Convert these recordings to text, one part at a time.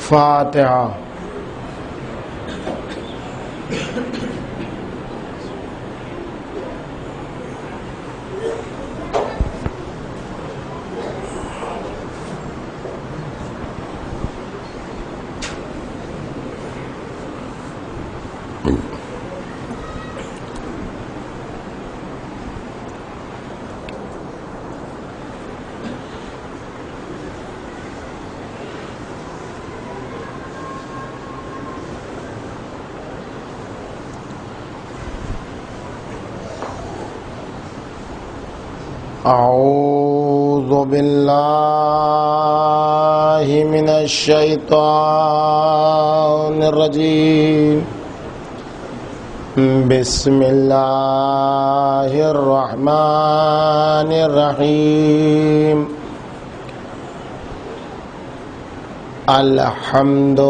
فاتحہ۔ اعوذ باللہ من الشیطان الرجیم، بسم اللہ الرحمن الرحیم۔ الحمد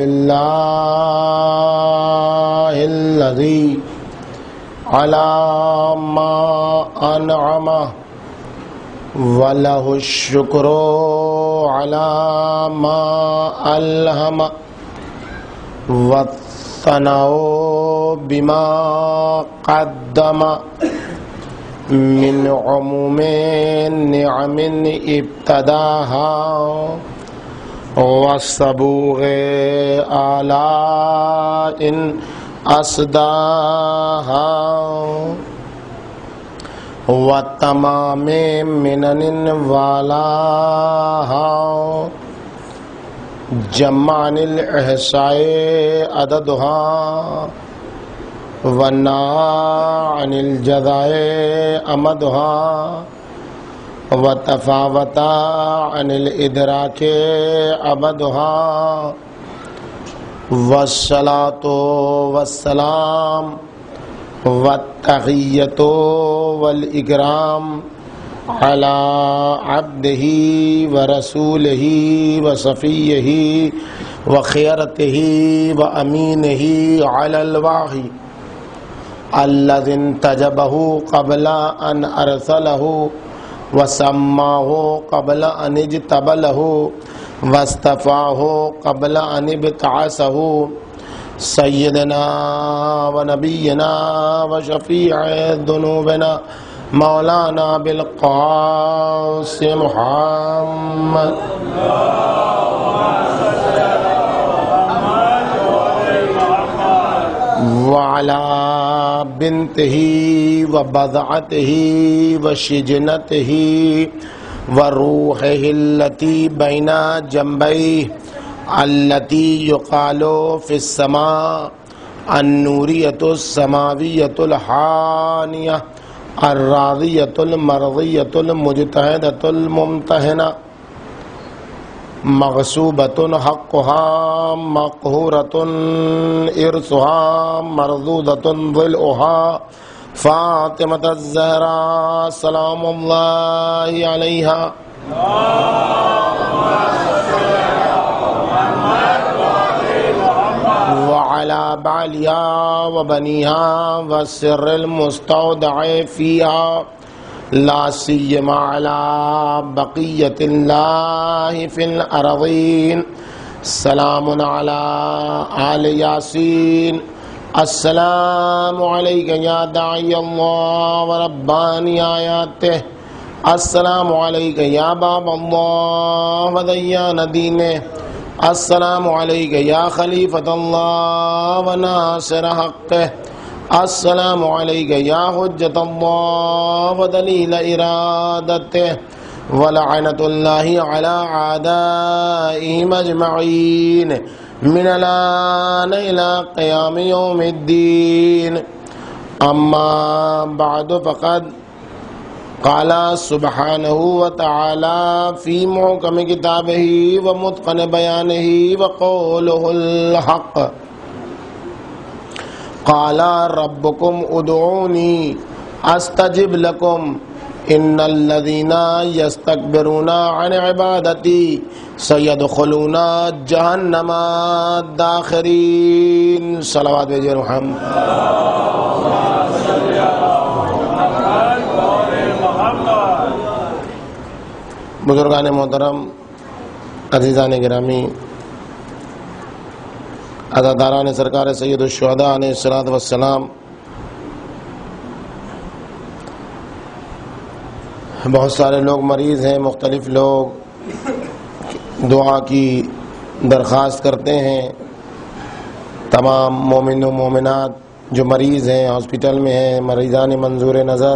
للہ الذی علی ما انعم وَلَهُ الشُّكْرُ عَلَى مَا أَلْهَمَ وَالثَّنَاءُ بِمَا قَدَّمَ مِنْ عُمُومِ نِعَمٍ ابْتَدَاهَا وَالصَّبُوغِ آلَاءٍ أَسْدَاهَا وَتَمَامِ مِنَنٍ وَالَاهَا جَمْعًا الْإِحْصَاءِ عَدَدُهَا وَنَّاعًا الْجَزَاءِ أَمَدُهَا وَتَفَاوَتًا عَنِ الْإِدْرَاكِ أَبَدُهَا وَالصَّلَاةُ وَالسَّلَامُ والتحیۃ والاکرام علی عبدہ ورسولہ وصفیہ وخیرتہ وامینہ علی الوحی الذی انتجبہ قبل ان ارسلہ وسماہ قبل ان اجتبلہ واصطفاہ قبل ان ابتعثہ سیدنا و نبینا و شفیع ذنوبنا مولانا بالقاسم محمد وعلى بنته وبضعته وشجنته وروحه التي بين جنبيه التي يقال في السماء النورية السماوية الحانية الراضية المرضية المجتهدة الممتهنة مغصوبة حقها مقهورة إرثها مردودة ضلعها فاطمة الزهراء سلام الله عليها وعلى بعلها وبنيها والسر المستودع فيها لا سيما على بقية الله في الأرضين سلام على آل ياسين السلام عليك يا داعي الله ورباني آياته السلام عليك يا باب الله وديان دينه السلام علیک یا خلیفۃ اللہ و ناصر حقہ السلام علیک یا حجت اللہ و دلیل ارادتہ ولعنت اللہ علی اعدائہم اجمعین من الان الى قیام یوم الدین اما بعد فقد قال سبحانہ وتعالی فی محکم کتابہ ومتقن بیانہ وقولہ الحق قال ربکم ادعونی استجب لکم ان الذین یستکبرون عن عبادتی سیدخلون جہنم داخرین صلوات بھیجئے محمد بزرگان محترم، عزیزان گرامی، عزاداران سرکار سید الشہداء علیہ الصلوۃ والسلام، بہت سارے لوگ مریض ہیں، مختلف لوگ دعا کی درخواست کرتے ہیں۔ تمام مومن و مومنات جو مریض ہیں، ہاسپٹل میں ہیں، مریضان منظور نظر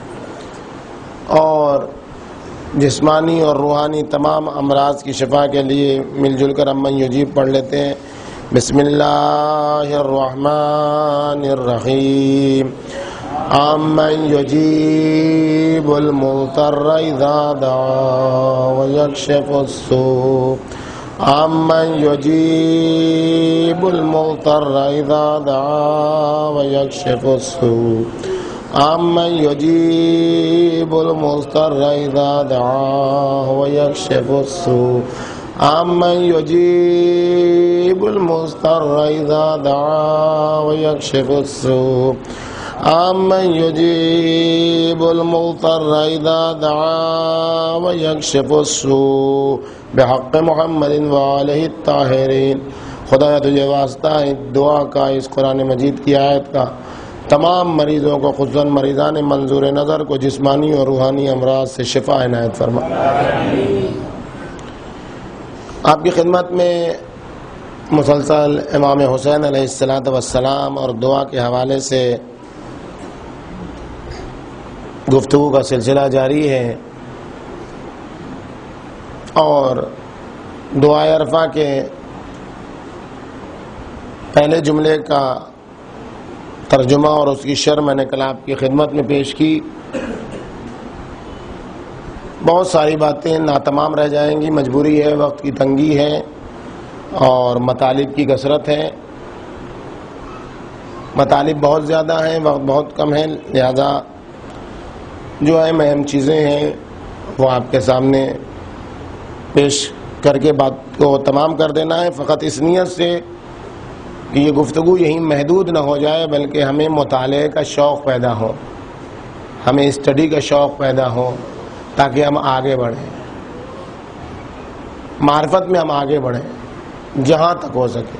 اور جسمانی اور روحانی تمام امراض کی شفا کے لیے مل جل کر امن یجیب پڑھ لیتے ہیں۔ بسم اللہ الرحمن الرحیم۔ امن یجیب المضطر اذا دعا ویکشف السوء، امن یجیب المضطر اذا دعا ویکشف السوء، امن یجیب المضطر اذا دعا ویکشف السوء، امن یجیب المضطر اذا دعا ویکشف السوء، امن یجیب المضطر اذا دعا ویکشف السوء، بحق محمد وآلہ الطاہرین۔ خدایا تجھے واسطہ ہے دعا کا، اس قرآن مجید کی آیت کا، تمام مریضوں کو، خصوصاً مریضان منظور نظر کو جسمانی اور روحانی امراض سے شفا عنایت فرما۔ آپ کی خدمت میں مسلسل امام حسین علیہ الصلوۃ والسلام اور دعا کے حوالے سے گفتگو کا سلسلہ جاری ہے، اور دعائے عرفہ کے پہلے جملے کا ترجمہ اور اس کی شرح میں نے کل آپ کی خدمت میں پیش کی۔ بہت ساری باتیں ناتمام رہ جائیں گی، مجبوری ہے، وقت کی تنگی ہے اور مطالب کی کثرت ہے۔ مطالب بہت زیادہ ہیں، وقت بہت کم ہے، لہذا جو اہم چیزیں ہیں وہ آپ کے سامنے پیش کر کے بات کو تمام کر دینا ہے، فقط اس نیت سے کہ یہ گفتگو یہیں محدود نہ ہو جائے، بلکہ ہمیں مطالعے کا شوق پیدا ہو، ہمیں اسٹڈی کا شوق پیدا ہو، تاکہ ہم آگے بڑھیں، معرفت میں ہم آگے بڑھیں جہاں تک ہو سکے۔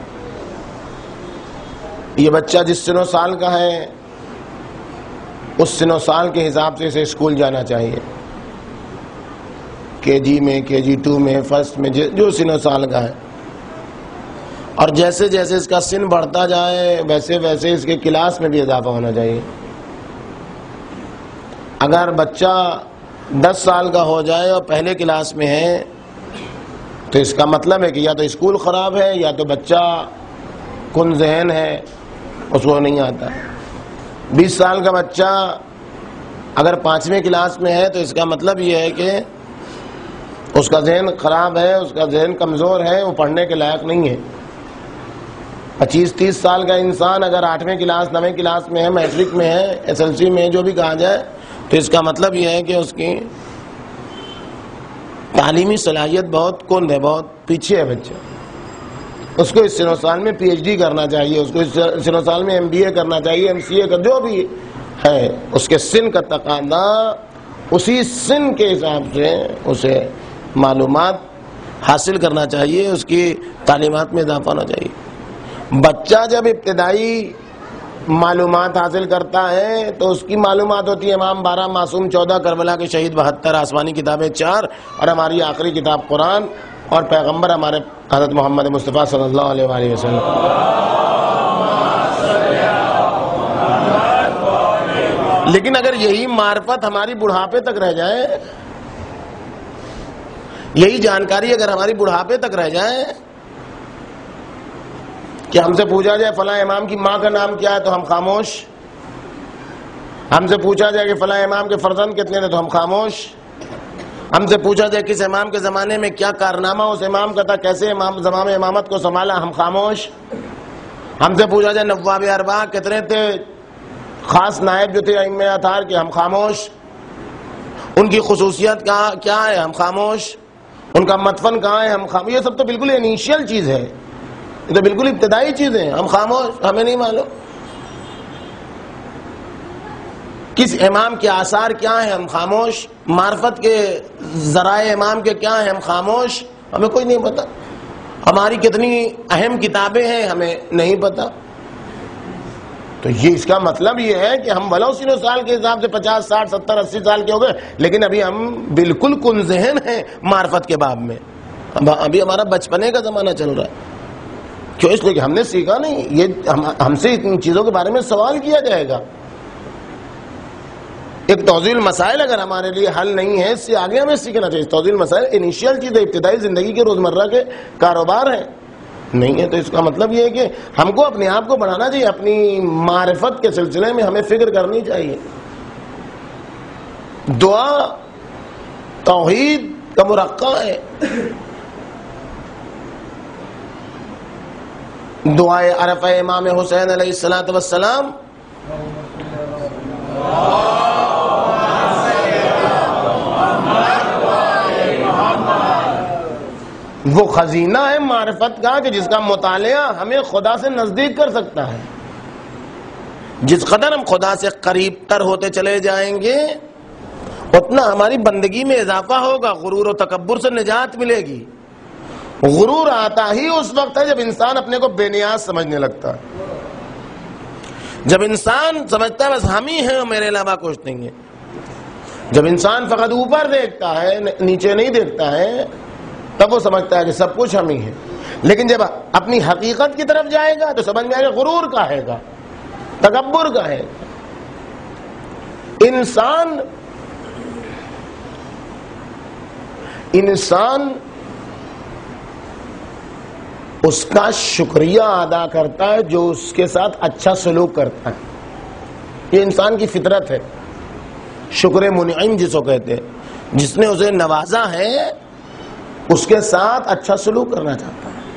یہ بچہ جس سن و سال کا ہے، اس سن و سال کے حساب سے اسے اسکول جانا چاہیے، کے جی میں، کے جی 2 میں، فرسٹ میں، جو سن و سال کا ہے، اور جیسے جیسے اس کا سن بڑھتا جائے ویسے ویسے اس کے کلاس میں بھی اضافہ ہونا چاہیے۔ اگر بچہ 10 سال کا ہو جائے اور پہلے کلاس میں ہے تو اس کا مطلب ہے کہ یا تو اسکول خراب ہے یا تو بچہ کن ذہن ہے، اس کو نہیں آتا۔ 20 سال کا بچہ اگر 5ویں کلاس میں ہے تو اس کا مطلب یہ ہے کہ اس کا ذہن خراب ہے، اس کا ذہن کمزور ہے، وہ پڑھنے کے لائق نہیں ہے۔ 25-30 سال کا انسان اگر 8ویں کلاس 9ویں کلاس میں ہے، میٹرک میں ہے، SLC میں ہے، جو بھی کہا جائے، تو اس کا مطلب یہ ہے کہ اس کی تعلیمی صلاحیت بہت کند ہے، بہت پیچھے ہے بچہ۔ اس کو اس سن و سال میں PhD کرنا چاہیے، اس کو اس سن و سال میں MBA کرنا چاہیے، MCA کا جو بھی ہے، اس کے سن کا تقاضا، اسی سن کے حساب سے اسے معلومات حاصل کرنا چاہیے، اس کی تعلیمات میں اضافہ ہونا چاہیے۔ بچہ جب ابتدائی معلومات حاصل کرتا ہے تو اس کی معلومات ہوتی ہے امام 12، معصوم 14، کربلا کے شہید 72، آسمانی کتابیں 4، اور ہماری آخری کتاب قرآن، اور پیغمبر ہمارے حضرت محمد مصطفیٰ صلی اللہ علیہ وآلہ وسلم۔ لیکن اگر یہی معرفت ہماری بڑھاپے تک رہ جائے، یہی جانکاری اگر ہماری بڑھاپے تک رہ جائے کہ ہم سے پوچھا جائے فلاں امام کی ماں کا نام کیا ہے تو ہم خاموش، ہم سے پوچھا جائے کہ فلاں امام کے فرزند کتنے تھے تو ہم خاموش، ہم سے پوچھا جائے کس امام کے زمانے میں کیا کارنامہ اس امام کا تھا، کیسے زمام امامت کو سنبھالا، ہم خاموش، ہم سے پوچھا جائے نواب اربعہ کتنے تھے، خاص نائب جو تھے ائمہ اطہار کے، ہم خاموش، ان کی خصوصیت کیا ہے، ہم خاموش، ان کا مدفن کہاں ہے، ہم خاموش۔ یہ سب تو بالکل انیشیل چیز ہے، یہ تو بالکل ابتدائی چیزیں، ہم خاموش، ہمیں نہیں معلوم۔ کس امام کے آثار کیا ہیں، ہم خاموش، معرفت کے ذرائع امام کے کیا ہیں، ہم خاموش، ہمیں کوئی نہیں پتا۔ ہماری کتنی اہم کتابیں ہیں ہمیں نہیں پتا. تو یہ اس کا مطلب یہ ہے کہ ہم ولو سن و سال کے حساب سے 50 60 70 80 سال کے ہو گئے، لیکن ابھی ہم بالکل کن ذہن ہیں معرفت کے باب میں. ابھی ہمارا بچپنے کا زمانہ چل رہا ہے. کیوں؟ اس لیے کہ ہم نے سیکھا نہیں. یہ ہم سے ان چیزوں کے بارے میں سوال کیا جائے گا. ایک توضیح المسائل اگر ہمارے لیے حل نہیں ہے، اس سے آگے ہمیں سیکھنا چاہیے. توضیح المسائل انیشیل چیز ہے، ابتدائی زندگی کے روزمرہ کے کاروبار ہیں. نہیں ہے تو اس کا مطلب یہ ہے کہ ہم کو اپنے آپ کو بڑھانا چاہیے. اپنی معرفت کے سلسلے میں ہمیں فکر کرنی چاہیے. دعا توحید کا مرقع ہے. دعائے عرفہ امام حسین علیہ الصلوۃ والسلام وہ خزینہ ہے معرفت کا کہ جس کا مطالعہ ہمیں خدا سے نزدیک کر سکتا ہے. جس قدر ہم خدا سے قریب تر ہوتے چلے جائیں گے اتنا ہماری بندگی میں اضافہ ہوگا. غرور و تکبر سے نجات ملے گی. غرور آتا ہی اس وقت ہے جب انسان اپنے کو بے نیاز سمجھنے لگتا ہے. جب انسان سمجھتا ہے بس ہم ہی ہیں اور میرے علاوہ کچھ نہیں ہے. جب انسان فقط اوپر دیکھتا ہے نیچے نہیں دیکھتا ہے تب وہ سمجھتا ہے کہ سب کچھ ہم ہی ہیں. لیکن جب اپنی حقیقت کی طرف جائے گا تو سمجھ میں آئے گا غرور کا ہے گا، تکبر کا ہے. انسان اس کا شکریہ ادا کرتا ہے جو اس کے ساتھ اچھا سلوک کرتا ہے. یہ انسان کی فطرت ہے. شکر منعم جس کو کہتے ہیں، جس نے اسے نوازا ہے اس کے ساتھ اچھا سلوک کرنا چاہتا ہے.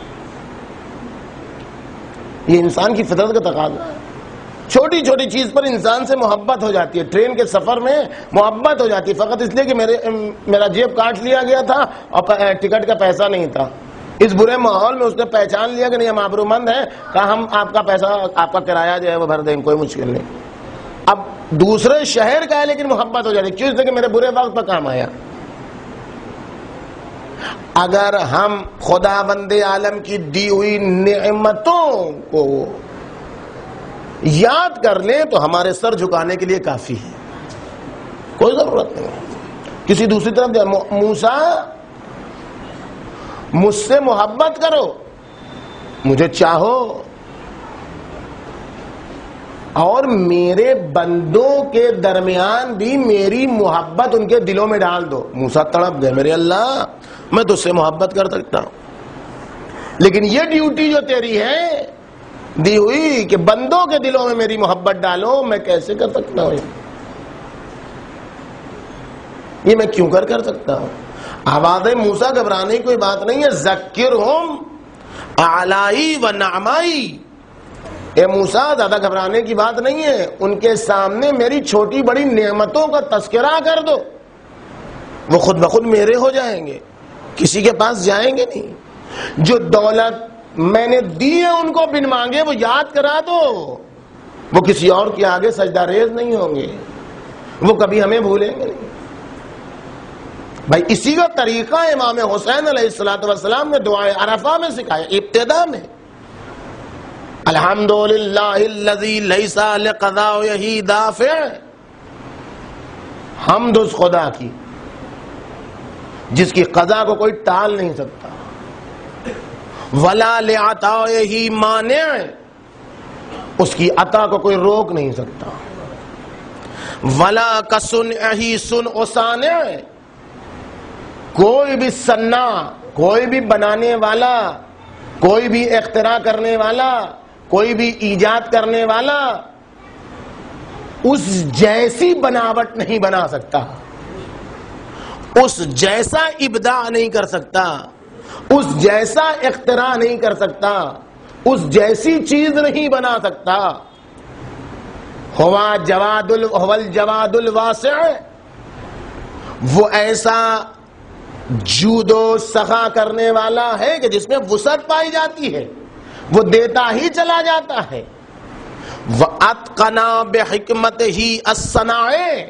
یہ انسان کی فطرت کا تقاضا ہے. چھوٹی چھوٹی چیز پر انسان سے محبت ہو جاتی ہے. ٹرین کے سفر میں محبت ہو جاتی ہے فقط اس لیے کہ میرا جیب کاٹ لیا گیا تھا اور ٹکٹ کا پیسہ نہیں تھا. اس برے ماحول میں اس نے پہچان لیا کہ نہیں ہم آبرو مند ہیں، کہا ہم آپ کا پیسہ آپ کا کرایہ جو ہے وہ بھر دیں، کوئی مشکل نہیں. اب دوسرے شہر کا ہے لیکن محبت ہو جاتی ہے. کیوں؟ اس لیے کہ میرے برے وقت پر کام آیا. اگر ہم خداوند عالم کی دی ہوئی نعمتوں کو یاد کر لیں تو ہمارے سر جھکانے کے لیے کافی ہے. کوئی ضرورت نہیں ہے کسی دوسری طرف. موسیٰ مجھ سے محبت کرو، مجھے چاہو اور میرے بندوں کے درمیان بھی میری محبت ان کے دلوں میں ڈال دو. موسیٰ تڑپ گئے، میرے اللہ میں تجھ سے محبت کر سکتا ہوں لیکن یہ ڈیوٹی جو تیری ہے دی ہوئی کہ بندوں کے دلوں میں میری محبت ڈالو، میں کیسے کر سکتا ہوں؟ یہ میں کیوں کر سکتا ہوں؟ آواز موسیٰ گھبرانے کی کوئی بات نہیں ہے. ذکرہم اعلائی و نعمائی. اے موسیٰ زیادہ گھبرانے کی بات نہیں ہے. ان کے سامنے میری چھوٹی بڑی نعمتوں کا تذکرہ کر دو، وہ خود بخود میرے ہو جائیں گے، کسی کے پاس جائیں گے نہیں. جو دولت میں نے دی ہے ان کو بن مانگے وہ یاد کرا دو، وہ کسی اور کے آگے سجدہ ریز نہیں ہوں گے، وہ کبھی ہمیں بھولیں گے نہیں. بھائی اسی کا طریقہ امام حسین علیہ الصلوۃ والسلام نے دعائے عرفہ میں سکھایا. ابتدا میں الحمدللہ الذی لیس لقضائہ دافع. حمد اس خدا کی جس کی قضا کو کوئی ٹال نہیں سکتا. ولا لعطائہ مانع. اس کی عطا کو کوئی روک نہیں سکتا. ولا کصنعہ صنع صانع. کوئی بھی صنع، کوئی بھی بنانے والا، کوئی بھی اختراع کرنے والا، کوئی بھی ایجاد کرنے والا اس جیسی بناوٹ نہیں بنا سکتا، اس جیسا ابداع نہیں کر سکتا، اس جیسا اختراع نہیں کر سکتا، اس جیسی چیز نہیں بنا سکتا. هو الجواد الواسع. وہ ایسا جود و سخا کرنے والا ہے کہ جس میں وسعت پائی جاتی ہے، وہ دیتا ہی چلا جاتا ہے. وَأَتْقَنَا بِحِكْمَتِهِ الصَّنَائِعَ.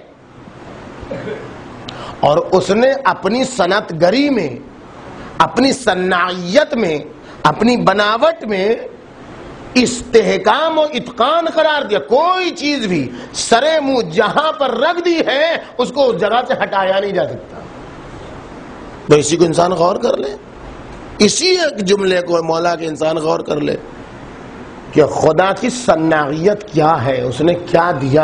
اور اس نے اپنی صنعت گری میں، اپنی صنعیت میں اپنی بناوٹ میں استحکام و اتقان قرار دیا. کوئی چیز بھی سرے منہ جہاں پر رکھ دی ہے اس کو اس جگہ سے ہٹایا نہیں جا سکتا. تو اسی کو انسان غور کر لے, اسی ایک جملے کو مولا کے انسان غور کر لے کہ خدا کی صناعیت کیا ہے, اس نے کیا دیا,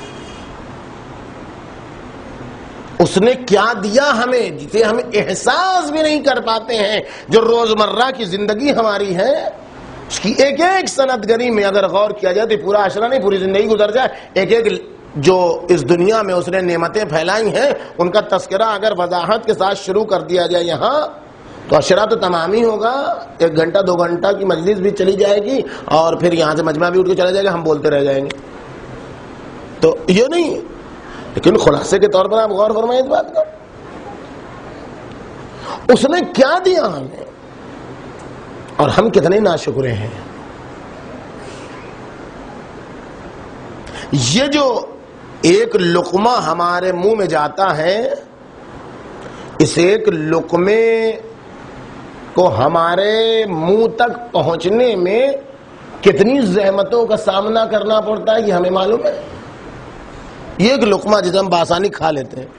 اس نے کیا دیا ہمیں جسے ہم احساس بھی نہیں کر پاتے ہیں. جو روزمرہ کی زندگی ہماری ہے اس کی ایک ایک صنعت گری میں اگر غور کیا جائے تو پورا عشرہ نہیں, پوری زندگی گزر جائے. ایک ایک جو اس دنیا میں اس نے نعمتیں پھیلائی ہیں ان کا تذکرہ اگر وضاحت کے ساتھ شروع کر دیا جائے یہاں تو عشرہ تو تمام ہی ہوگا. 1 گھنٹہ 2 گھنٹہ کی مجلس بھی چلی جائے گی اور پھر یہاں سے مجمع بھی اٹھ کے چلا جائے گا, ہم بولتے رہ جائیں گے. تو یہ نہیں, لیکن خلاصے کے طور پر آپ غور فرمائیں اس بات کا, اس نے کیا دیا ہمیں اور ہم کتنے ناشکرے ہیں. یہ جو ایک لقمہ ہمارے منہ میں جاتا ہے, اس ایک لقمے کو ہمارے منہ تک پہنچنے میں کتنی زحمتوں کا سامنا کرنا پڑتا ہے یہ ہمیں معلوم ہے. یہ ایک لقمہ جسے ہم بآسانی کھا لیتے ہیں,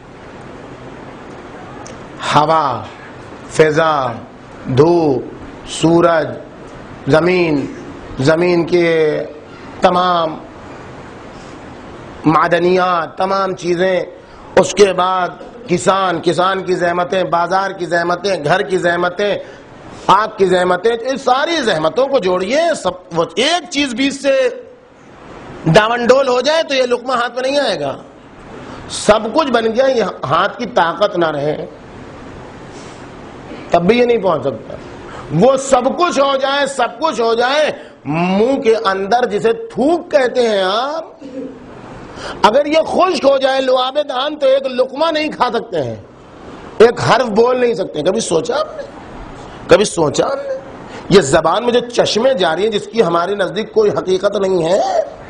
ہوا, فضا, دھوپ, سورج, زمین کے تمام معدنیات, تمام چیزیں, اس کے بعد کسان کی زحمتیں, بازار کی زحمتیں, گھر کی زحمتیں, آگ کی زحمتیں, اس ساری زحمتوں کو جوڑیے, سب ایک چیز بیچ سے ڈاونڈول ہو جائے تو یہ لقمہ ہاتھ میں نہیں آئے گا. سب کچھ بن گیا, یہ ہاتھ کی طاقت نہ رہے تب بھی یہ نہیں پہنچ سکتا. وہ سب کچھ ہو جائے منہ کے اندر جسے تھوک کہتے ہیں آپ, اگر یہ خشک ہو جائے لعاب دہان تو ایک لقمہ نہیں کھا سکتے ہیں, ایک حرف بول نہیں سکتے. کبھی سوچا آپ نے یہ زبان میں جو چشمے جاری ہیں جس کی ہمارے نزدیک کوئی حقیقت نہیں ہے,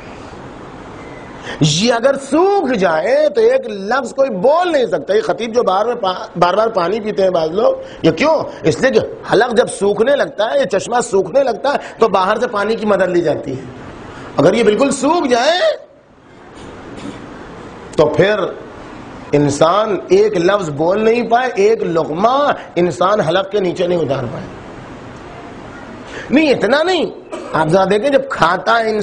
یہ اگر سوکھ جائے تو ایک لفظ کوئی بول نہیں سکتا. یہ خطیب جو بار بار پانی پیتے ہیں بعض لوگ, یہ کیوں؟ اس لیے کہ حلق جب سوکھنے لگتا ہے, یہ چشمہ سوکھنے لگتا ہے تو باہر سے پانی کی مدد لی جاتی ہے. اگر یہ بالکل سوکھ جائے تو پھر انسان ایک لفظ بول نہیں پائے, ایک لقمہ انسان حلق کے نیچے نہیں اتار پائے. نہیں, اتنا نہیں, آپ ذرا دیکھیں جب کھاتا ہے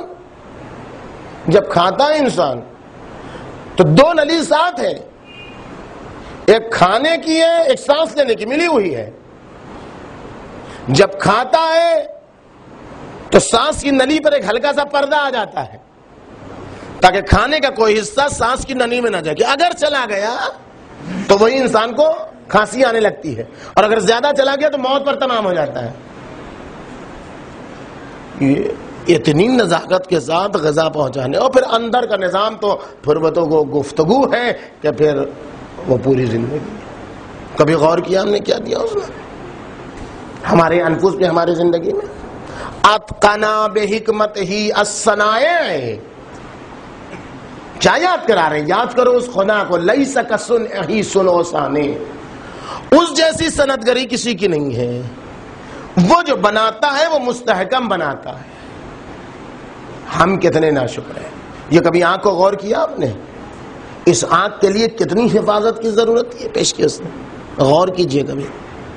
انسان تو 2 نلی ساتھ ہے, ایک کھانے کی ہے, ایک سانس لینے کی ملی ہوئی ہے. جب کھاتا ہے تو سانس کی نلی پر ایک ہلکا سا پردہ آ جاتا ہے تاکہ کھانے کا کوئی حصہ سانس کی نلی میں نہ جائے, کہ اگر چلا گیا تو وہی انسان کو کھانسی آنے لگتی ہے, اور اگر زیادہ چلا گیا تو موت پر تمام ہو جاتا ہے. یہ اتنی نزاکت کے ساتھ غذا پہنچانے, اور پھر اندر کا نظام تو پھر وہ تو گفتگو ہے کہ پھر وہ پوری زندگی. کبھی غور کیا ہم نے کیا دیا اس نے ہمارے انفس پہ, ہماری زندگی میں؟ اتقنا بحکمت ہی الصنائع. کیا یاد کرا رہے ہیں؟ یاد کرو اس خدا کو, لیس کصنعہ صنع صانع, اس جیسی صنعت گری کسی کی نہیں ہے. وہ جو بناتا ہے وہ مستحکم بناتا ہے. ہم کتنے ناشکر ہیں. یہ کبھی آنکھ کو غور کیا آپ نے؟ اس آنکھ کے لیے کتنی حفاظت کی ضرورت ہے پیش کی اس نے, غور کیجئے کبھی.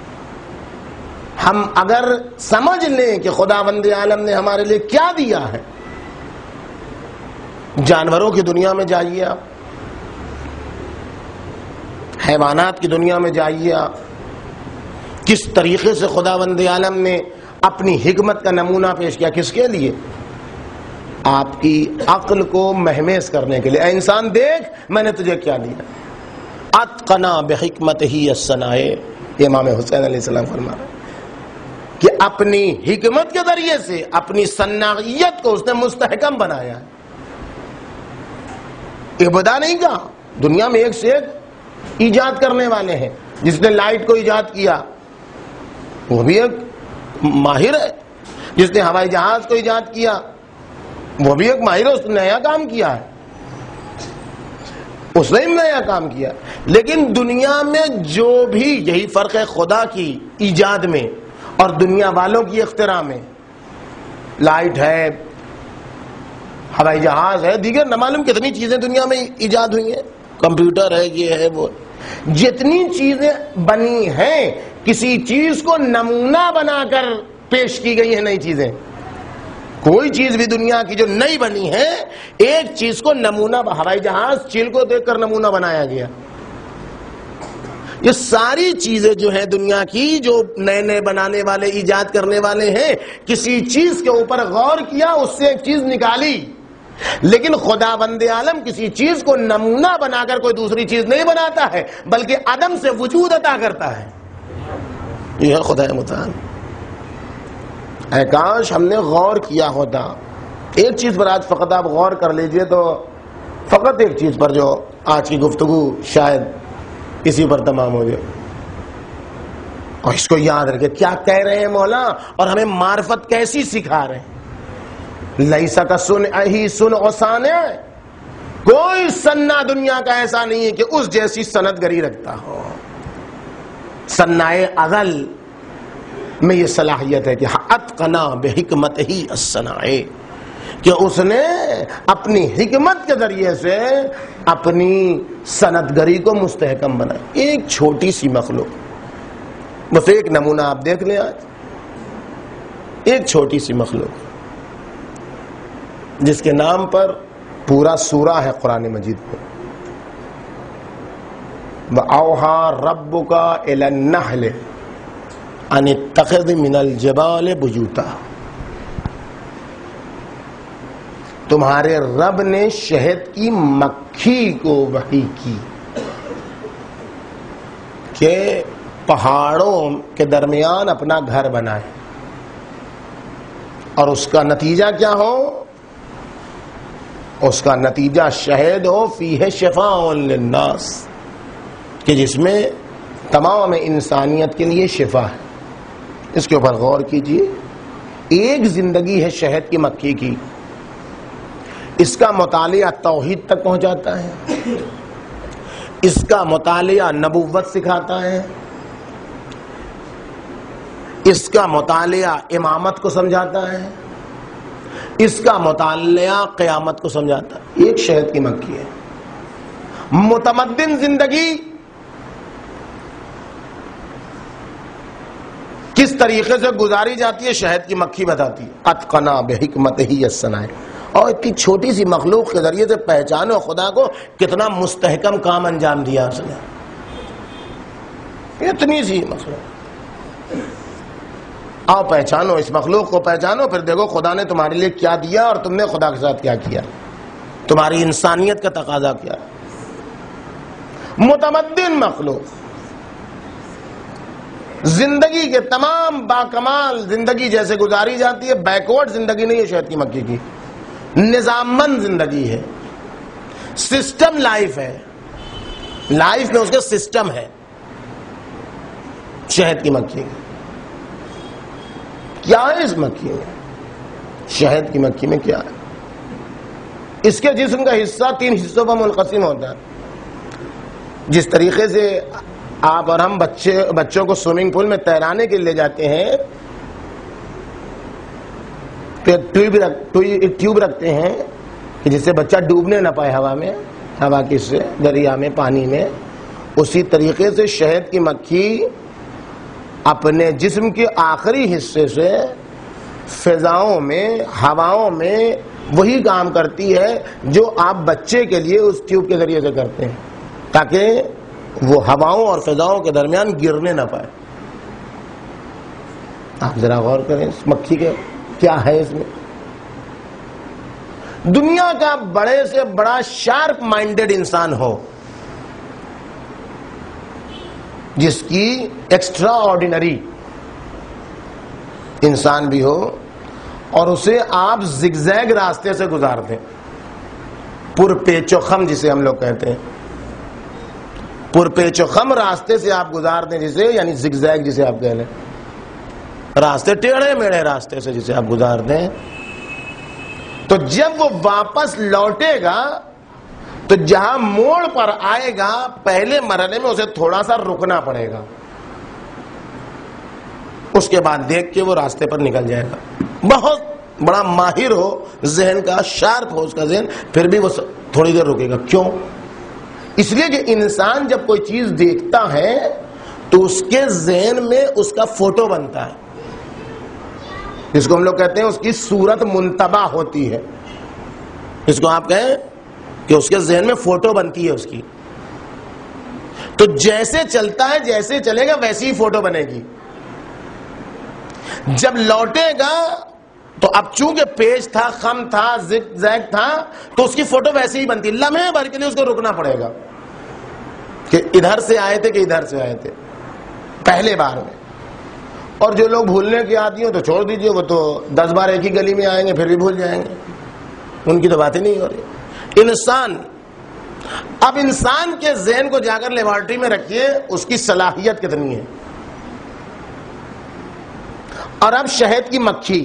ہم اگر سمجھ لیں کہ خداوند عالم نے ہمارے لیے کیا دیا ہے. جانوروں کی دنیا میں جائیے آپ, حیوانات کی دنیا میں جائیے آپ, کس طریقے سے خداوند عالم نے اپنی حکمت کا نمونہ پیش کیا. کس کے لیے؟ آپ کی عقل کو مہمیز کرنے کے لیے. اے انسان دیکھ میں نے تجھے کیا دیا. اتقنا بحکمتہ الصنائع. امام حسین علیہ السلام فرما رہے کہ اپنی حکمت کے ذریعے سے اپنی صناعیت کو اس نے مستحکم بنایا. ابدا نہیں کہا, دنیا میں ایک سے ایک ایجاد کرنے والے ہیں. جس نے لائٹ کو ایجاد کیا وہ بھی ایک ماہر ہے, جس نے ہوائی جہاز کو ایجاد کیا وہ بھی ایک ماہر ہے, اس نے نیا کام کیا ہے, اس نے نیا کام کیا. لیکن دنیا میں جو بھی, یہی فرق ہے خدا کی ایجاد میں اور دنیا والوں کی اختراع میں لائٹ ہے، ہوائی جہاز ہے، دیگر نہ معلوم کتنی چیزیں دنیا میں ایجاد ہوئی ہیں، کمپیوٹر ہے، یہ ہے وہ، جتنی چیزیں بنی ہیں کسی چیز کو نمونہ بنا کر پیش کی گئی ہیں نئی چیزیں. کوئی چیز بھی دنیا کی جو نئی بنی ہے ایک چیز کو نمونہ، ہوائی جہاز چیل کو دیکھ کر نمونہ بنایا گیا. یہ ساری چیزیں جو ہے دنیا کی جو نئے نئے بنانے والے ایجاد کرنے والے ہیں کسی چیز کے اوپر غور کیا اس سے ایک چیز نکالی، لیکن خدا بند عالم کسی چیز کو نمونہ بنا کر کوئی دوسری چیز نہیں بناتا ہے بلکہ عدم سے وجود عطا کرتا ہے. یہ ہے خدا متعال. اے کاش ہم نے غور کیا ہوتا. ایک چیز پر آج فقط آپ غور کر لیجئے تو فقط ایک چیز پر جو آج کی گفتگو شاید اسی پر تمام ہو جائے. اور اس کو یاد رکھے کیا کہہ رہے ہیں مولا اور ہمیں معرفت کیسی سکھا رہے ہیں. لیسا کا سن اہی سن اوسانے، کوئی سنہ دنیا کا ایسا نہیں ہے کہ اس جیسی سند گری رکھتا ہو. سنائے اغل میں یہ صلاحیت ہے کہ اتقنا بحکمت ہی الصنائے، کہ اس نے اپنی حکمت کے ذریعے سے اپنی سندگری کو مستحکم بنایا. ایک چھوٹی سی مخلوق، بس ایک نمونہ آپ دیکھ لیں آج، ایک چھوٹی سی مخلوق جس کے نام پر پورا سورہ ہے قرآن مجید میں. وَأَوْحَىٰ رَبُّكَ إِلَى النَّحْلِ أَنِ اتَّخِذْ مِنَ الْجِبَالِ بُيُوتًا. تمہارے رب نے شہد کی مکھی کو وحی کی کہ پہاڑوں کے درمیان اپنا گھر بنائے، اور اس کا نتیجہ کیا ہو؟ اس کا نتیجہ شہد ہو فیہ شفاء للناس، کہ جس میں تمام انسانیت کے لیے شفا ہے. اس کے اوپر غور کیجیے. ایک زندگی ہے شہد کی مکھی کی، اس کا مطالعہ توحید تک پہنچاتا ہے، اس کا مطالعہ نبوت سکھاتا ہے، اس کا مطالعہ امامت کو سمجھاتا ہے، اس کا مطالعہ قیامت کو سمجھاتا ہے. ایک شہد کی مکھی ہے. متمدن زندگی کس طریقے سے گزاری جاتی ہے شہد کی مکھی بتاتی ہے. اتقنا بحکمت ہی الصنائے. اور اتنی چھوٹی سی مخلوق کے ذریعے سے پہچانو خدا کو کتنا مستحکم کام انجام دیا اس نے. اتنی سی مخلوق، آؤ پہچانو اس مخلوق کو، پہچانو پھر دیکھو خدا نے تمہارے لیے کیا دیا اور تم نے خدا کے ساتھ کیا کیا، تمہاری انسانیت کا تقاضا کیا. متمدن مخلوق، زندگی کے تمام باکمال زندگی جیسے گزاری جاتی ہے، بیکورڈ زندگی نہیں ہے شہد کی مکھی کی، نظام مند زندگی ہے، سسٹم لائف ہے، لائف میں اس کے سسٹم ہے. شہد کی مکھی کیا ہے؟ اس مکھی میں، شہد کی مکھی میں کیا ہے؟ اس کے جسم کا حصہ 3 حصوں پر منقسم ہوتا ہے. جس طریقے سے آپ اور ہم بچوں کو سوئمنگ پول میں تیرانے کے لیے جاتے ہیں تو ایک ٹیوب رکھتے ہیں کہ جس سے بچہ ڈوبنے نہ پائے ہوا میں، ہوا کی سے، دریا میں، پانی میں. اسی طریقے سے شہد کی مکھی اپنے جسم کے آخری حصے سے فضاؤں میں، ہواؤں میں وہی کام کرتی ہے جو آپ بچے کے لیے اس ٹیوب کے ذریعے سے کرتے ہیں، تاکہ وہ ہواؤں اور فضاؤں کے درمیان گرنے نہ پائے. آپ ذرا غور کریں اس مکھی کے کیا ہے اس میں. دنیا کا بڑے سے بڑا شارپ مائنڈڈ انسان ہو، جس کی ایکسٹرا آرڈینری انسان بھی ہو، اور اسے آپ زگزیگ راستے سے گزار دیں، پر پیچ و خم جسے ہم لوگ کہتے ہیں، پر پیچ و خم راستے سے آپ گزار دیں جسے، یعنی زگزیگ جسے آپ کہہ لیں، راستے ٹیڑھے میڑھے راستے سے جسے آپ گزار دیں، تو جب وہ واپس لوٹے گا تو جہاں موڑ پر آئے گا پہلے مرحلے میں اسے تھوڑا سا رکنا پڑے گا. اس کے بعد دیکھ کے وہ راستے پر نکل جائے گا. بہت بڑا ماہر ہو ذہن کا، شارپ ہو اس کا ذہن، پھر بھی وہ تھوڑی دیر رکے گا. کیوں؟ اس لیے کہ انسان جب کوئی چیز دیکھتا ہے تو اس کے ذہن میں اس کا فوٹو بنتا ہے، جس کو ہم لوگ کہتے ہیں اس کی صورت منتبع ہوتی ہے. اس کو آپ کہیں کہ اس کے ذہن میں فوٹو بنتی ہے اس کی. تو جیسے چلتا ہے، جیسے چلے گا ویسی ہی فوٹو بنے گی. جب لوٹے گا تو اب چونکہ پیچ تھا، خم تھا، زگ زیگ تھا، تو اس کی فوٹو ویسے ہی بنتی. لمحے بھر کے لیے اس کو رکنا پڑے گا کہ ادھر سے آئے تھے کہ ادھر سے آئے تھے پہلے بار میں. اور جو لوگ بھولنے کے عادی ہوں تو چھوڑ دیجئے، وہ تو 10 بار ایک ہی گلی میں آئیں گے پھر بھی بھول جائیں گے، ان کی تو باتیں نہیں ہو رہی. انسان، اب انسان کے ذہن کو جا کر لیبارٹری میں رکھیے، اس کی صلاحیت کتنی ہے. اور اب شہد کی مکھی،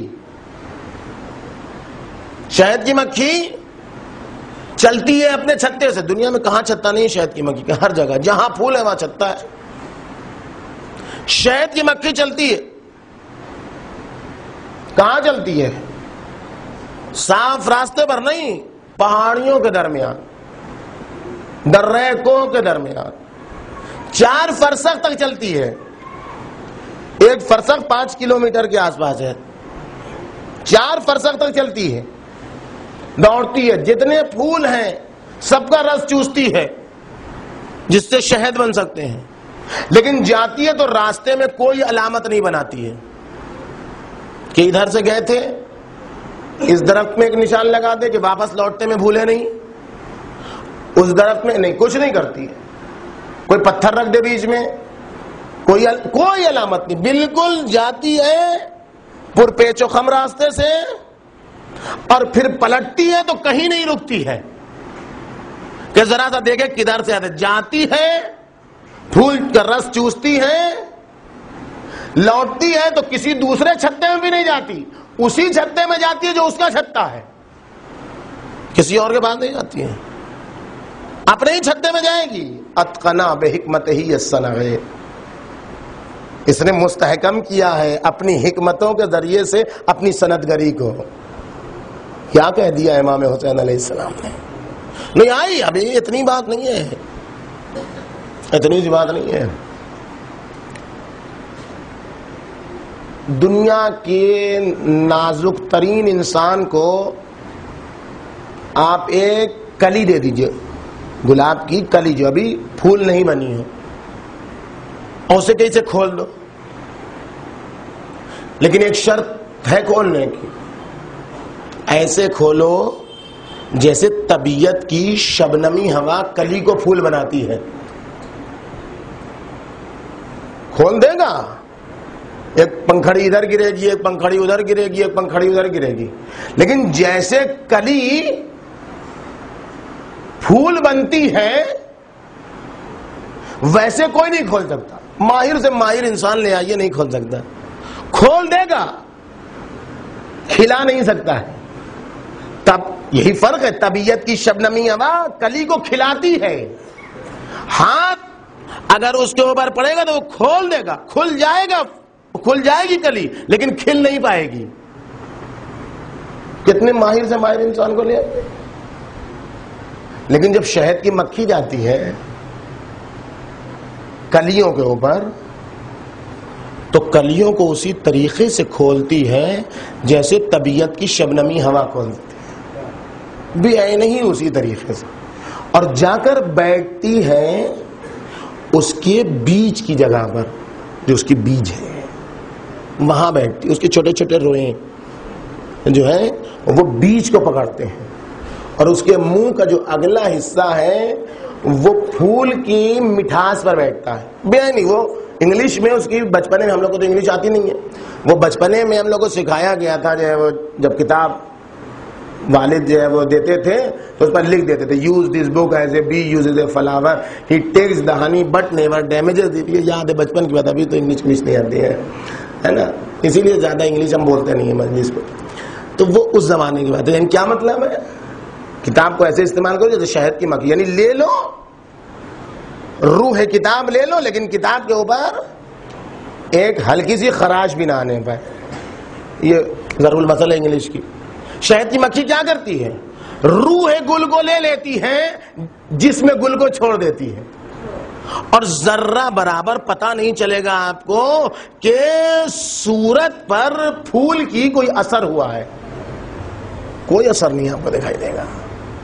شہد کی مکھی چلتی ہے اپنے چھتے سے. دنیا میں کہاں چھتا نہیں ہے شہد کی مکھی کا؟ ہر جگہ جہاں پھول ہے وہاں چھتا ہے. شہد کی مکھی چلتی ہے، کہاں چلتی ہے؟ صاف راستے پر نہیں، پہاڑیوں کے درمیان، درے کے درمیان 4 فرسخ تک چلتی ہے. ایک فرسخ 5 کلومیٹر کے آس پاس ہے، 4 فرسخ تک چلتی ہے، دوڑتی ہے. جتنے پھول ہیں سب کا رس چوستی ہے جس سے شہد بن سکتے ہیں. لیکن جاتی ہے تو راستے میں کوئی علامت نہیں بناتی ہے کہ ادھر سے گئے تھے، اس درخت میں ایک نشان لگا دے کہ واپس لوٹتے میں بھولے نہیں. اس درخت میں نہیں، کچھ نہیں کرتی ہے. کوئی پتھر رکھ دے بیچ میں، کوئی علامت نہیں. بالکل جاتی ہے پر پیچ و خم راستے سے، اور پھر پلٹتی ہے تو کہیں نہیں رکتی ہے کہ ذرا سا دیکھے کدھر سے آتے. جاتی ہے، پھول کا رس چوستی ہے، لوٹتی ہے تو کسی دوسرے چھتے میں بھی نہیں جاتی، اسی چھتے میں جاتی ہے جو اس کا چھتا ہے، کسی اور کے پاس نہیں جاتی ہے، اپنے ہی چھتے میں جائے گی. اتقنا بحکمتہ الصنع، اس نے مستحکم کیا ہے اپنی حکمتوں کے ذریعے سے اپنی صنعتگری کو. کیا کہہ دیا امام حسین علیہ السلام نے؟ نہیں آئی ابھی، اتنی بات نہیں ہے، اتنی سی بات نہیں ہے. دنیا کے نازک ترین انسان کو آپ ایک کلی دے دیجئے، گلاب کی کلی جو ابھی پھول نہیں بنی ہو، اور اسے کہیں سے کھول دو. لیکن ایک شرط ہے کھولنے کی، ایسے کھولو جیسے طبیعت کی شبنمی ہوا کلی کو پھول بناتی ہے. کھول دے گا، ایک پنکھڑی ادھر گرے گی، ایک پنکھڑی ادھر گرے گی، ایک پنکھڑی ادھر گرے گی. لیکن جیسے کلی پھول بنتی ہے ویسے کوئی نہیں کھول سکتا. ماہر سے ماہر انسان لے آئیے، نہیں کھول سکتا. کھول دے گا، کھلا نہیں سکتا ہے. تب یہی فرق ہے، طبیعت کی شبنمی ہوا کلی کو کھلاتی ہے. ہاتھ اگر اس کے اوپر پڑے گا تو وہ کھول دے گا، کھل جائے گا، کھل جائے گی کلی، لیکن کھل نہیں پائے گی. کتنے ماہر سے ماہر انسان کو لے آئے. لیکن جب شہد کی مکھی جاتی ہے کلیوں کے اوپر تو کلیوں کو اسی طریقے سے کھولتی ہے جیسے طبیعت کی شبنمی ہوا کھولتی ہے، بھی ہے نہیں اسی طریقے سے. اور جا کر بیٹھتی ہے اس کے بیج کی جگہ پر، جو اس کی بیج ہے وہاں بیٹھتی. اس کے چھوٹے چھوٹے روئیں جو ہیں وہ بیج کو پکڑتے ہیں، اور اس کے منہ کا جو اگلا حصہ ہے وہ پھول کی مٹھاس پر بیٹھتا ہے. بے نہیں، وہ انگلش میں اس کی بچپنے میں، ہم لوگ کو تو انگلش آتی نہیں ہے، وہ بچپنے میں ہم لوگ کو سکھایا گیا تھا. جو ہے وہ جب کتاب والد جو ہے وہ دیتے تھے تو اس پر لکھ دیتے تھے use this book as a bee use a flower he takes the honey but never damages. یہ یاد ہے بچپن کی بات، ابھی تو انگلش نہیں آتی ہے نا، اسی لیے زیادہ انگلش ہم بولتے نہیں ہیں مجلس کو. تو وہ اس زمانے کی بات ہے. یعنی کیا مطلب ہے؟ کتاب کو ایسے استعمال کرو جیسے شہد کی مکھی، یعنی لے لو روح کتاب لے لو، لیکن کتاب کے اوپر ایک ہلکی سی خراش بھی نہ آنے پائے. یہ ضرور المثل ہے انگلش کی. شہد کی مکھی کیا کرتی ہے؟ روح گل کو لے لیتی ہے، جس میں گل کو چھوڑ دیتی ہے، اور ذرہ برابر پتہ نہیں چلے گا آپ کو کہ صورت پر پھول کی کوئی اثر ہوا ہے. کوئی اثر نہیں آپ کو دکھائی دے گا.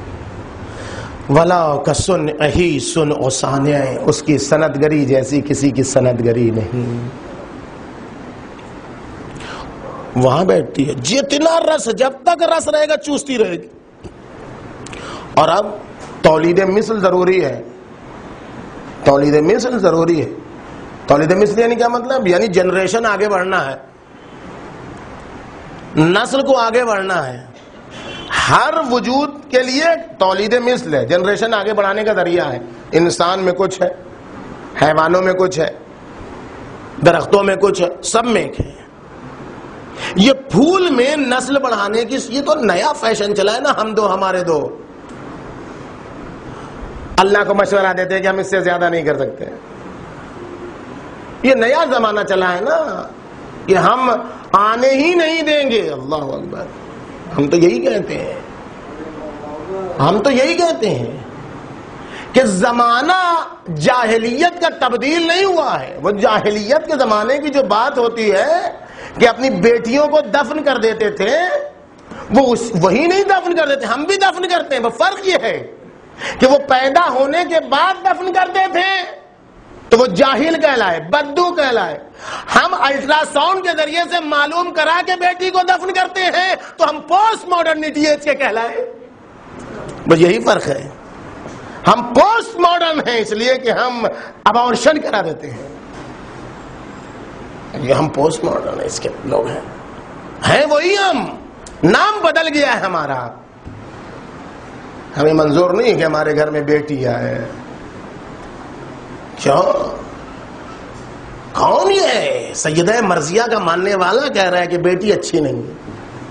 ولا کسن اہی سن اوسانے، اس کی سندگری جیسی کسی کی سندگری نہیں. وہاں بیٹھتی ہے، جتنا رس، جب تک رس رہے گا چوستی رہے گی. اور اب تولید مثل ضروری ہے. تولید مثل ضروری ہے. تولید مثل یعنی کیا مطلب؟ یعنی جنریشن آگے بڑھنا ہے، نسل کو آگے بڑھنا ہے. ہر وجود کے لیے تولید مثل ہے، جنریشن آگے بڑھانے کا ذریعہ ہے. انسان میں کچھ ہے، حیوانوں میں کچھ ہے، درختوں میں کچھ ہے، سب میں ایک ہے. یہ پھول میں نسل بڑھانے کی یہ تو نیا فیشن چلا ہے نا. ہم دو ہمارے دو، اللہ کو مشورہ دیتے ہیں کہ ہم اس سے زیادہ نہیں کر سکتے. یہ نیا زمانہ چلا ہے نا کہ ہم آنے ہی نہیں دیں گے. اللہ اکبر. ہم تو یہی کہتے ہیں، ہم تو یہی کہتے ہیں کہ زمانہ جاہلیت کا تبدیل نہیں ہوا ہے. وہ جاہلیت کے زمانے کی جو بات ہوتی ہے کہ اپنی بیٹیوں کو دفن کر دیتے تھے، وہ وہی نہیں دفن کر دیتے، ہم بھی دفن کرتے ہیں. وہ فرق یہ ہے کہ وہ پیدا ہونے کے بعد دفن کرتے تھے تو وہ جاہل کہلائے، بدو کہلائے. ہم الٹرا ساؤنڈ کے ذریعے سے معلوم کرا کے بیٹی کو دفن کرتے ہیں تو ہم پوسٹ ماڈرنٹی کے کہلائے. بس یہی فرق ہے. ہم پوسٹ ماڈرن ہیں اس لیے کہ ہم ابارشن کرا دیتے ہیں. یہ ہم پوسٹ ماڈرن ہیں، اس کے لوگ ہیں وہی. ہم نام بدل گیا ہے ہمارا. ہمیں منظور نہیں کہ ہمارے گھر میں بیٹی آئے. کیوں؟ کون یہ ہے؟ سیدہ مرضیہ کا ماننے والا کہہ رہا ہے کہ بیٹی اچھی نہیں ہے.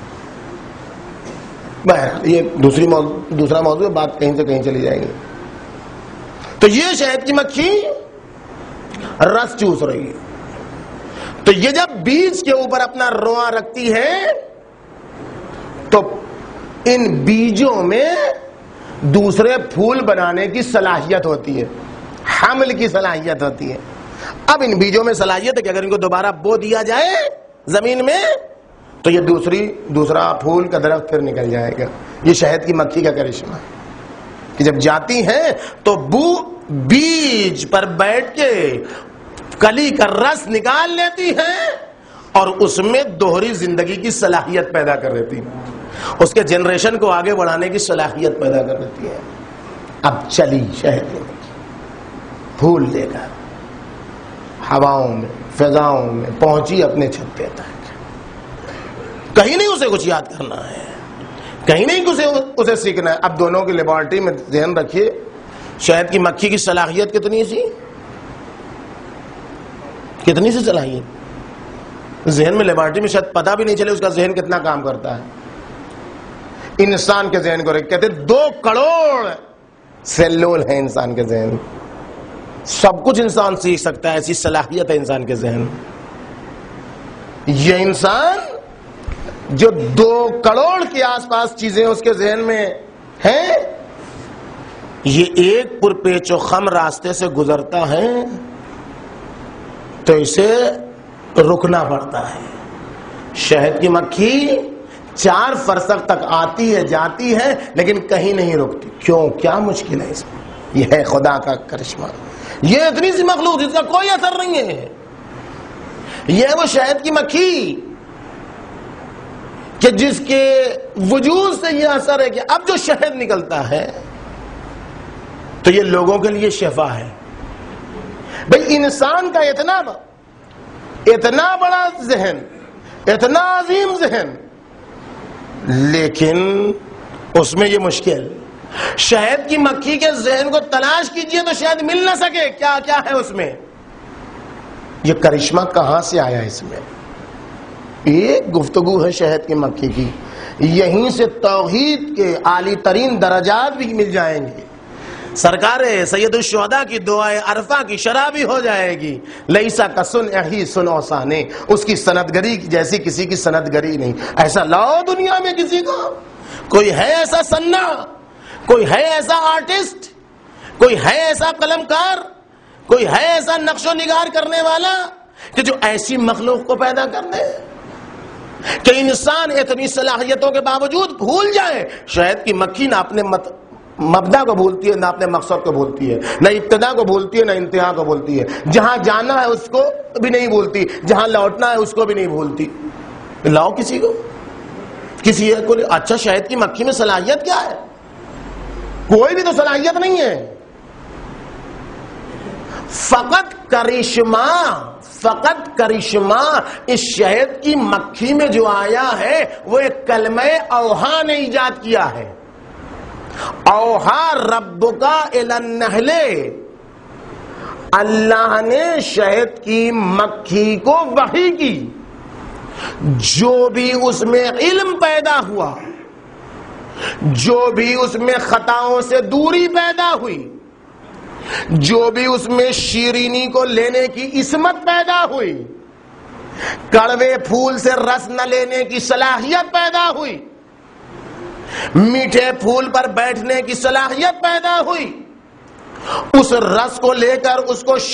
بہرحال یہ دوسرا موضوع، بات کہیں سے کہیں چلی جائے گی. تو یہ شہد کی مکھی رس چوس رہی ہے. تو یہ جب بیج کے اوپر اپنا رواں رکھتی ہے تو ان بیجوں میں دوسرے پھول بنانے کی صلاحیت ہوتی ہے، حمل کی صلاحیت ہوتی ہے. اب ان بیجوں میں صلاحیت ہے کہ اگر ان کو دوبارہ بو دیا جائے زمین میں تو یہ دوسرا پھول کا درخت پھر نکل جائے گا. یہ شہد کی مکھی کا کرشمہ ہے کہ جب جاتی ہیں تو بیج پر بیٹھ کے کلی کا رس نکال لیتی ہیں اور اس میں دوہری زندگی کی صلاحیت پیدا کر دیتی ہیں، اس کے جنریشن کو آگے بڑھانے کی صلاحیت پیدا کر دیتی ہے. اب چلی شہد کی پھول لے کر ہواؤں میں، فضاؤں میں پہنچی اپنے چھتے تک. کہیں نہیں اسے کچھ یاد کرنا ہے، کہیں نہیں اسے سیکھنا ہے. اب دونوں کی لیبارٹری میں ذہن رکھیے، شہد کی مکھی کی صلاحیت کتنی سی صلاحیت ذہن میں، لیبارٹری میں شاید پتہ بھی نہیں چلے اس کا ذہن کتنا کام کرتا ہے. انسان کے ذہن کو کہتے 2 کروڑ سیلول ہیں انسان کے ذہن. سب کچھ انسان سیکھ سکتا ہے، ایسی صلاحیت ہے انسان کے ذہن. یہ انسان جو 2 کروڑ کے آس پاس چیزیں اس کے ذہن میں ہیں، یہ ایک پرپیچ و خم راستے سے گزرتا ہے تو اسے رکنا پڑتا ہے. شہد کی مکھی 4 فرسخ تک آتی ہے جاتی ہے لیکن کہیں نہیں رکتی. کیوں؟ کیا مشکل ہے اس میں؟ یہ ہے خدا کا کرشمہ. یہ اتنی سی مخلوق جس کا کوئی اثر نہیں ہے. یہ ہے وہ شہد کی مکھی کہ جس کے وجود سے یہ اثر ہے کہ اب جو شہد نکلتا ہے تو یہ لوگوں کے لیے شفا ہے. بھئی انسان کا اتنا بڑا ذہن، اتنا عظیم ذہن، لیکن اس میں یہ مشکل. شہد کی مکھی کے ذہن کو تلاش کیجئے تو شاید مل نہ سکے. کیا کیا ہے اس میں؟ یہ کرشمہ کہاں سے آیا اس میں؟ ایک گفتگو ہے شہد کی مکھی کی، یہیں سے توحید کے عالی ترین درجات بھی مل جائیں گے. سرکار سید الشہداء کی دعائے عرفہ کی شرابی ہو جائے گی. لیسا کا سنعہی سنو سانے, اس کی سندگری جیسی کسی کی سندگری نہیں. ایسا لاؤ دنیا میں کسی کو, کوئی ہے ایسا سننا, کوئی ہے ایسا آرٹسٹ, کوئی ہے ایسا قلمکار, کوئی ہے ایسا نقش و نگار کرنے والا کہ جو ایسی مخلوق کو پیدا کر دے کہ انسان اتنی صلاحیتوں کے باوجود بھول جائے. شہد کی مکھی نہ اپنے مبدا کو بھولتی ہے, نہ اپنے مقصد کو بھولتی ہے, نہ ابتدا کو بھولتی ہے, نہ انتہا کو بھولتی ہے. جہاں جانا ہے اس کو بھی نہیں بھولتی, جہاں لوٹنا ہے اس کو بھی نہیں بھولتی. لاؤ کسی کو, کسی کو. اچھا شہد کی مکھی میں صلاحیت کیا ہے؟ کوئی بھی تو صلاحیت نہیں ہے. فقط کرشمہ اس شہد کی مکھی میں جو آیا ہے وہ ایک کلمہ اوہا نے ایجاد کیا ہے. اوہا ربک الی النحل, اللہ نے شہد کی مکھی کو وحی کی. جو بھی اس میں علم پیدا ہوا, جو بھی اس میں خطاؤں سے دوری پیدا ہوئی, جو بھی اس میں شیرینی کو لینے کی عصمت پیدا ہوئی, کڑوے پھول سے رس نہ لینے کی صلاحیت پیدا ہوئی, میٹھے پھول پر بیٹھنے کی صلاحیت پیدا ہوئی, اس رس کو لے کر اس کو